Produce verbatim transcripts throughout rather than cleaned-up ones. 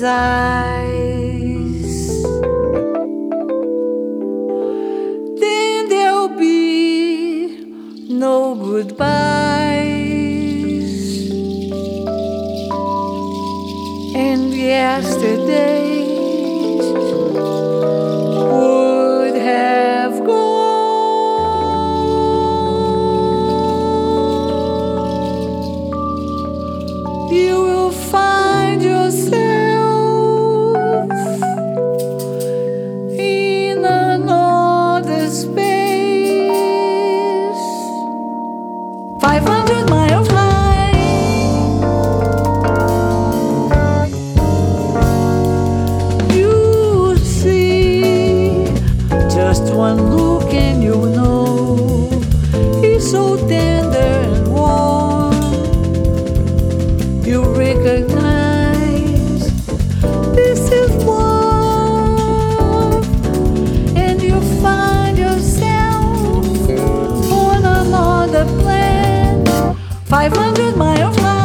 his eyes. Then there'll be no goodbyes, and yesterdays would have gone. You will find yourself in another space, five hundred miles high. You see just one look and you know he's so tender and warm. You recognize this is love, and you find yourself on another planet, five hundred miles high.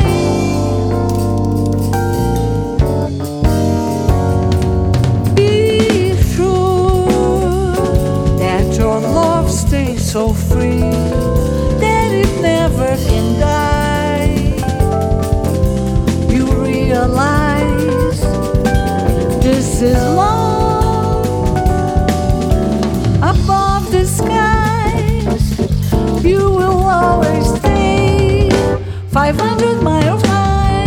Be sure that your love stays so free that it never can die. You realize this is love above the skies. You will always stay five hundred miles high.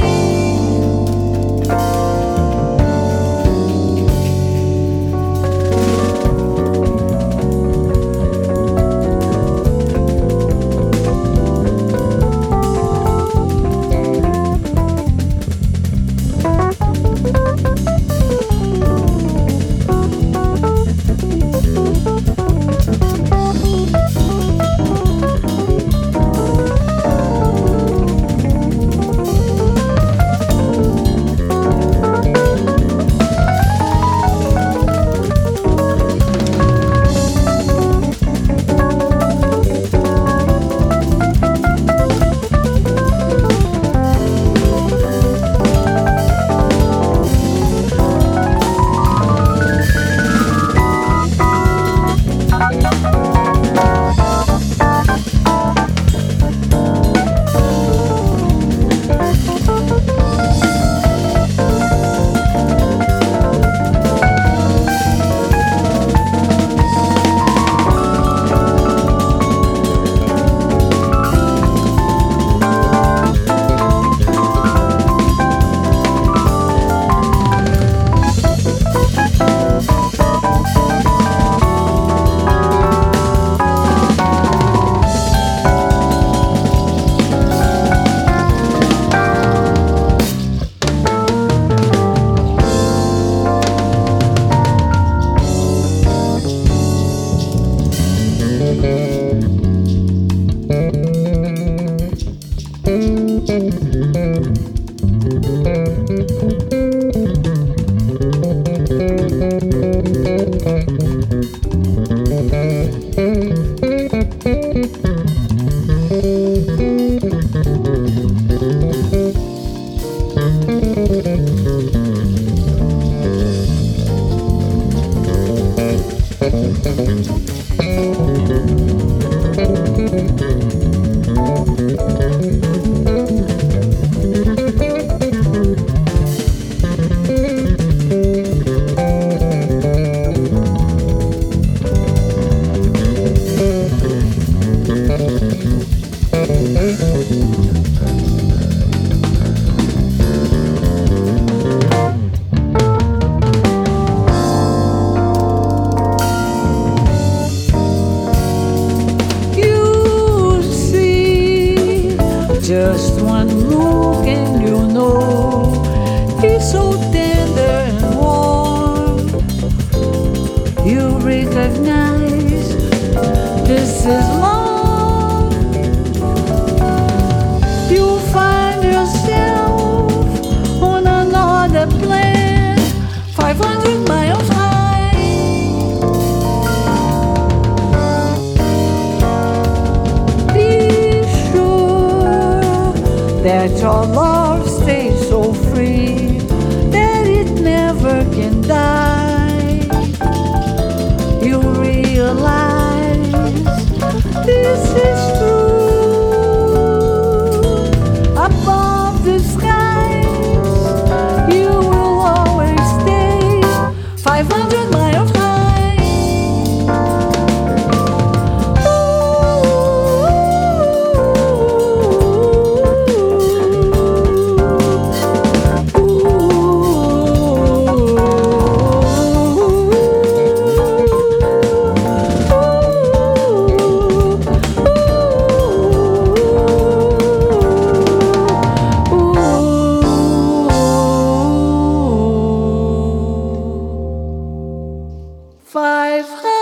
Just one look and you know he's so tender and warm. You recognize this is love. You'll find yourself on another planet, five hundred miles high. That your love stays so free, that this is true. Above the skies, you will always stay five hundred miles high. Five